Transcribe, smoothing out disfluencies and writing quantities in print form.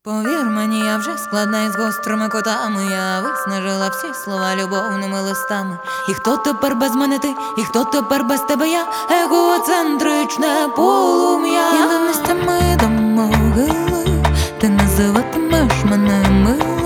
Повір мені, я вже складна із гострими кутами. Я виснажила всі слова любовними листами. І хто тепер без мене ти, і хто тепер без тебе я? Егоцентричне полум'я. І на місцями до могили ти називатимеш мене милим.